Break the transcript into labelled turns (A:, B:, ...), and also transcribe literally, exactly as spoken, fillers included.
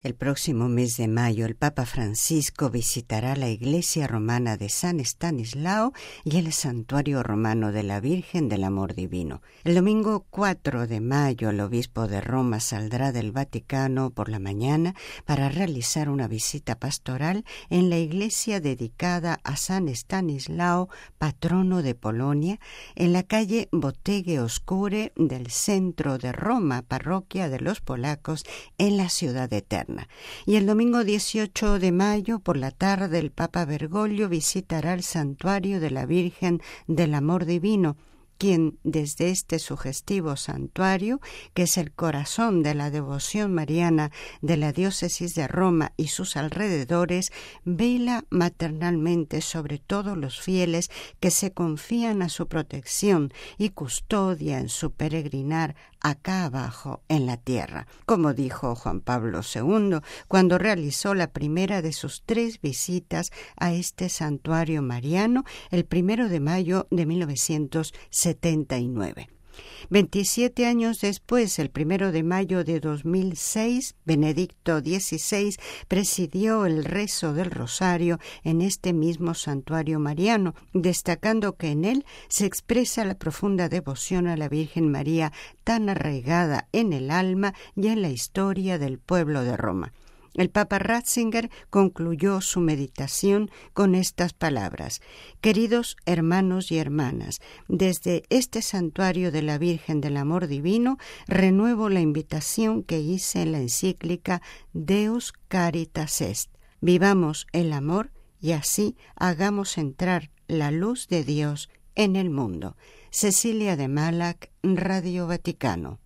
A: El próximo mes de mayo el Papa Francisco visitará la iglesia romana de San Estanislao y el santuario romano de la Virgen del Amor Divino. El domingo cuatro de mayo el obispo de Roma saldrá del Vaticano por la mañana para realizar una visita pastoral en la iglesia dedicada a San Estanislao, patrono de Polonia, en la calle Botteghe Oscure del centro de Roma, parroquia de los polacos, en la ciudad eterna. Y el domingo dieciocho de mayo por la tarde el Papa Bergoglio visitará el santuario de la Virgen del Amor Divino, quien desde este sugestivo santuario, que es el corazón de la devoción mariana de la diócesis de Roma y sus alrededores, vela maternalmente sobre todos los fieles que se confían a su protección y custodia en su peregrinar acá abajo en la tierra, como dijo Juan Pablo segundo cuando realizó la primera de sus tres visitas a este santuario mariano el primero de mayo de mil novecientos setenta y nueve. Veintisiete años después, el primero de mayo de dos mil seis, Benedicto dieciséis presidió el rezo del Rosario en este mismo santuario mariano, destacando que en él se expresa la profunda devoción a la Virgen María tan arraigada en el alma y en la historia del pueblo de Roma. El Papa Ratzinger concluyó su meditación con estas palabras: «Queridos hermanos y hermanas, desde este santuario de la Virgen del Amor Divino renuevo la invitación que hice en la encíclica Deus Caritas Est. Vivamos el amor y así hagamos entrar la luz de Dios en el mundo». Cecilia de Malac, Radio Vaticano.